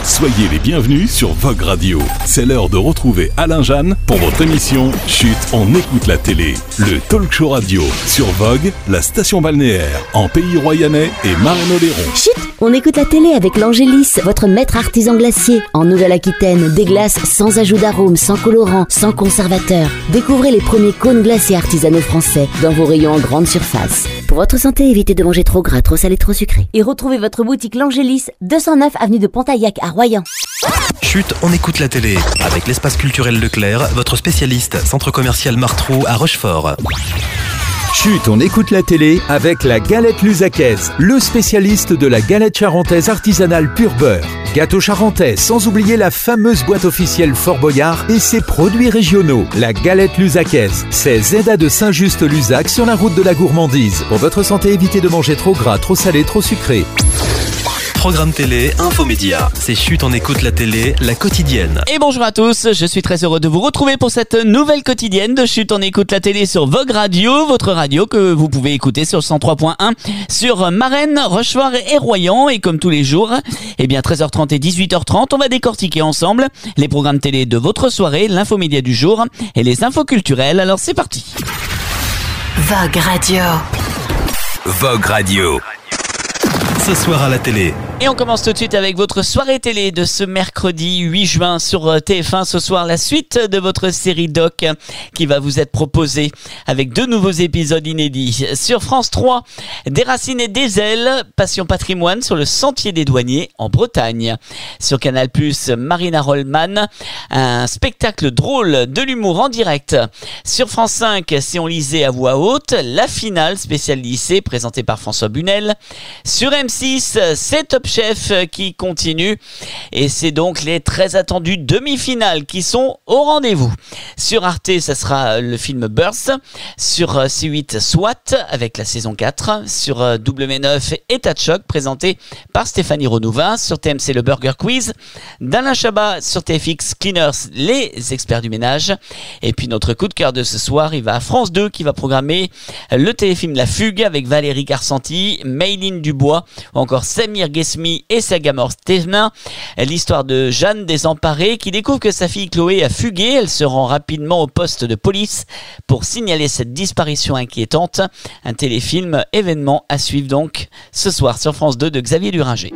Soyez les bienvenus sur Vogue Radio. C'est l'heure de retrouver Alain Jeanne pour votre émission Chut, on écoute la télé. Le talk show radio sur Vogue, la station balnéaire en Pays Royannais et Marne-Oléron. Chut, on écoute la télé avec l'Angélis, votre maître artisan glacier. En Nouvelle-Aquitaine, des glaces sans ajout d'arôme, sans colorant, sans conservateur. Découvrez les premiers cônes glaciers artisanaux français dans vos rayons en grande surface. Pour votre santé, évitez de manger trop gras, trop salé, trop sucré. Et retrouvez votre boutique l'Angélis, 209 avenue de Pontaillac à Royan. Chut, on écoute la télé avec l'espace culturel Leclerc, votre spécialiste centre commercial Martrou à Rochefort. Chut, on écoute la télé avec la galette lusacaise, le spécialiste de la galette charentaise artisanale pur beurre. Gâteau charentais, sans oublier la fameuse boîte officielle Fort Boyard et ses produits régionaux. La galette lusacaise, c'est Zeda de Saint-Just-Lusac sur la route de la gourmandise. Pour votre santé, évitez de manger trop gras, trop salé, trop sucré. Programme télé, infomédia. C'est Chut, on écoute la télé, la quotidienne. Et bonjour à tous, je suis très heureux de vous retrouver pour cette nouvelle quotidienne de Chut, on écoute la télé sur Vogue Radio, votre radio que vous pouvez écouter sur 103.1 sur Marennes, Rochefort et Royan. Et comme tous les jours, 13h30 et 18h30, on va décortiquer ensemble les programmes télé de votre soirée, l'infomédia du jour et les infos culturelles. Alors c'est parti. Vogue Radio. Vogue Radio. Ce soir à la télé. Et on commence tout de suite avec votre soirée télé de ce mercredi 8 juin sur TF1. Ce soir, la suite de votre série doc qui va vous être proposée avec 2 nouveaux épisodes inédits. Sur France 3, Des racines et des ailes, Passion patrimoine sur le sentier des douaniers en Bretagne. Sur Canal+, Marina Rollman, un spectacle drôle de l'humour en direct. Sur France 5, Si on lisait à voix haute, la finale spéciale lycée présentée par François Bunel. Sur M6, c'est Top Chef qui continue et c'est donc les très attendues demi-finales qui sont au rendez-vous. Sur Arte, ça sera le film Burst. Sur C8, SWAT avec la saison 4. Sur W9, État de choc présenté par Stéphanie Renouvin. Sur TMC, le Burger Quiz d'Alain Chabat. Sur TFX, Cleaners, les experts du ménage. Et puis notre coup de cœur de ce soir, il va à France 2 qui va programmer le téléfilm La Fugue avec Valérie Carcenti, Mayline Dubois ou encore Samir Ghesmi et Sagamore Stevenin. L'histoire de Jeanne désemparée qui découvre que sa fille Chloé a fugué. Elle se rend rapidement au poste de police pour signaler cette disparition inquiétante. Un téléfilm événement à suivre donc ce soir sur France 2 de Xavier Luringer.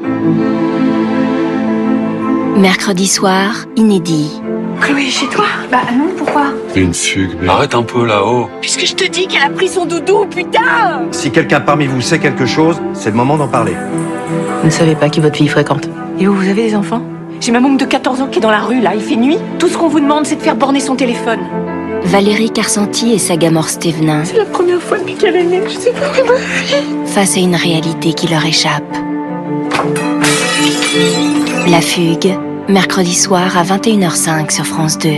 Mercredi soir, inédit. Chloé, chez toi? Bah non, pourquoi? Une fugue, mais arrête un peu là-haut. Puisque je te dis qu'elle a pris son doudou, putain! Si quelqu'un parmi vous sait quelque chose, c'est le moment d'en parler. Vous ne savez pas qui votre fille fréquente. Et vous avez des enfants? J'ai ma môme de 14 ans qui est dans la rue, là, il fait nuit. Tout ce qu'on vous demande, c'est de faire borner son téléphone. Valérie Carcenti et Sagamore Stevenin. C'est la première fois depuis qu'elle est née, je sais pas où est ma fille. Face à une réalité qui leur échappe. La Fugue, mercredi soir à 21h05 sur France 2.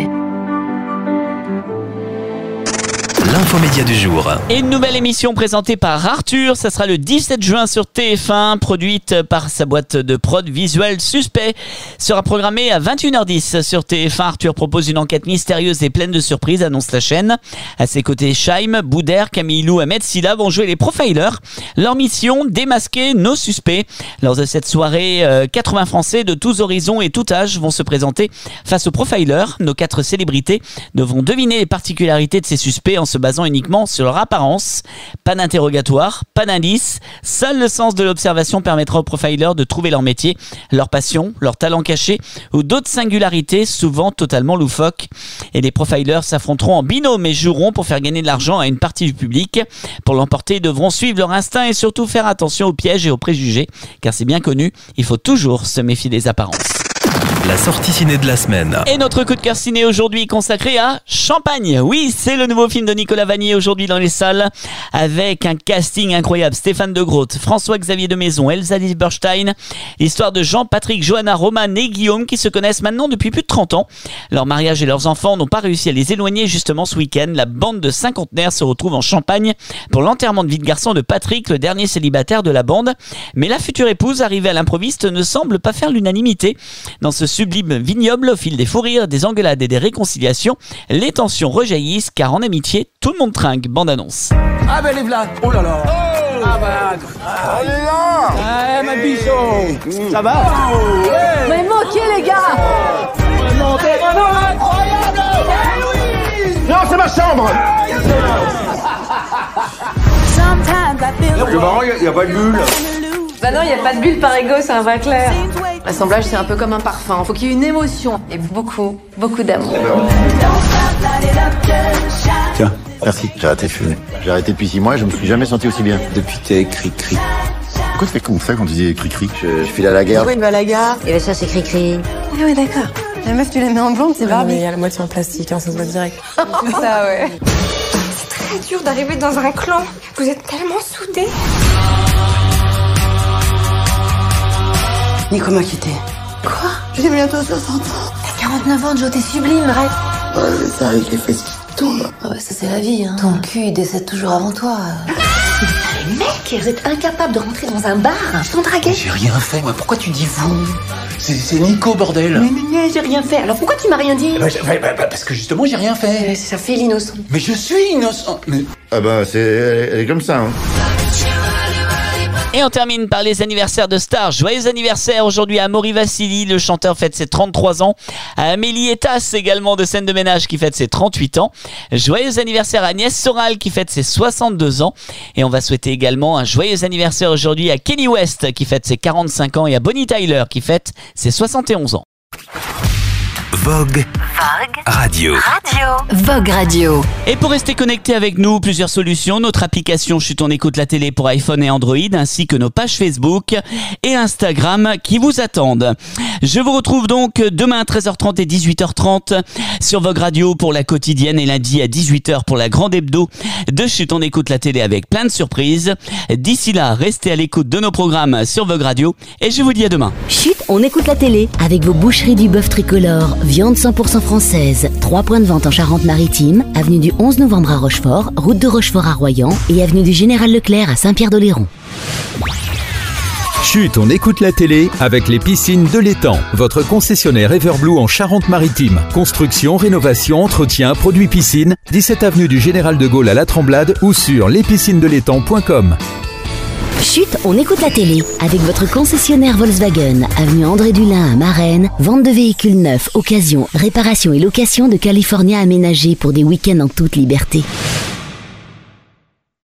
L'infomédia du jour. Et une nouvelle émission présentée par Arthur, ça sera le 17 juin sur TF1, produite par sa boîte de prod Visuel Suspect, sera programmée à 21h10 sur TF1. Arthur propose une enquête mystérieuse et pleine de surprises, annonce la chaîne. À ses côtés, Chaim, Boudère, Camille Lou, Ahmed Silla vont jouer les profilers. Leur mission, démasquer nos suspects. Lors de cette soirée, 80 Français de tous horizons et tout âge vont se présenter face aux profilers. Nos 4 célébrités devront deviner les particularités de ces suspects en se basant uniquement sur leur apparence. Pas d'interrogatoire, pas d'indice. Seul le sens de l'observation permettra aux profilers de trouver leur métier, leur passion, leur talent caché ou d'autres singularités souvent totalement loufoques. Et les profilers s'affronteront en binôme et joueront pour faire gagner de l'argent à une partie du public. Pour l'emporter, ils devront suivre leur instinct et surtout faire attention aux pièges et aux préjugés, car c'est bien connu, il faut toujours se méfier des apparences. La sortie ciné de la semaine. Et notre coup de cœur ciné aujourd'hui consacré à Champagne. Oui, c'est le nouveau film de Nicolas Vanier aujourd'hui dans les salles avec un casting incroyable. Stéphane de Groot, François-Xavier de Maison, Elsa Lieberstein. L'histoire de Jean-Patrick, Johanna, Roman et Guillaume qui se connaissent maintenant depuis plus de 30 ans. Leur mariage et leurs enfants n'ont pas réussi à les éloigner. Justement ce week-end, la bande de cinquantenaires se retrouve en Champagne pour l'enterrement de vie de garçon de Patrick, le dernier célibataire de la bande. Mais la future épouse, arrivée à l'improviste, ne semble pas faire l'unanimité. Dans ce sublime vignoble, au fil des fous rires, des engueulades et des réconciliations, les tensions rejaillissent car en amitié, tout le monde trinque. Bande annonce. Ah ben les Vlad, oh là là. Oh ah bah, elle est là. Ah ma bichon. Ça va? Mais Maud, Ok les gars. Non, c'est ma chambre. C'est marrant, il n'y a pas de bulle. Bah non, il n'y a pas de bulle par ego, c'est un vrai clair. L'assemblage, c'est un peu comme un parfum. Faut qu'il y ait une émotion et beaucoup d'amour. Tiens, merci. J'ai arrêté de fumer. J'ai arrêté depuis 6 mois et je me suis jamais senti aussi bien. Depuis t'es cri-cri. Pourquoi tu fais comme ça quand tu dis cri-cri? Je file à la gare. Pourquoi il va à la gare? Et ça, c'est cri-cri. Ah ouais, d'accord. La meuf, tu la mets en blonde, c'est Barbie. Il y a la moitié en plastique, hein, ça se voit direct. C'est ça, ouais. C'est très dur d'arriver dans un clan. Vous êtes tellement soudés. Nico m'a quitté. Quoi? J'ai bientôt 60 ans. T'as 49 ans, Joe, t'es sublime, arrête. Ouais, ça avec les fesses qui tombent. Ah ouais, ça c'est la vie, hein. Ton cul, il décède toujours avant toi. Mais mec, vous êtes incapable de rentrer dans un bar. Ils t'ont dragué. J'ai rien fait, moi. Pourquoi tu dis vous? C'est Nico, bordel. Mais j'ai rien fait. Alors pourquoi tu m'as rien dit? Parce que justement, j'ai rien fait. Ça fait l'innocent. Mais je suis innocent. Mais... Ah bah, elle est comme ça, hein. Et on termine par les anniversaires de stars. Joyeux anniversaire aujourd'hui à Maury Vassili, le chanteur fête ses 33 ans. À Amélie Etas, également de Scène de Ménage, qui fête ses 38 ans. Joyeux anniversaire à Agnès Soral, qui fête ses 62 ans. Et on va souhaiter également un joyeux anniversaire aujourd'hui à Kenny West, qui fête ses 45 ans, et à Bonnie Tyler, qui fête ses 71 ans. Vogue Radio. Vogue Radio. Et pour rester connecté avec nous, plusieurs solutions. Notre application Chut on écoute la télé pour iPhone et Android, ainsi que nos pages Facebook et Instagram qui vous attendent. Je vous retrouve donc demain à 13h30 et 18h30 sur Vogue Radio pour la quotidienne et lundi à 18h pour la grande hebdo de Chut on écoute la télé avec plein de surprises. D'ici là, restez à l'écoute de nos programmes sur Vogue Radio et je vous dis à demain. Chut, on écoute la télé avec vos boucheries du bœuf tricolore, viande 100% française. 3 points de vente en Charente-Maritime, avenue du 11 novembre à Rochefort, route de Rochefort à Royan et avenue du Général Leclerc à Saint-Pierre-d'Oléron. Chut, on écoute la télé avec les piscines de l'Étang, votre concessionnaire Everblue en Charente-Maritime. Construction, rénovation, entretien, produits piscine, 17 avenue du Général de Gaulle à La Tremblade ou sur lespiscinesdelétang.com. Chut, on écoute la télé avec votre concessionnaire Volkswagen, avenue André Dulin à Marennes, vente de véhicules neufs, occasion, réparation et location de California aménagés pour des week-ends en toute liberté.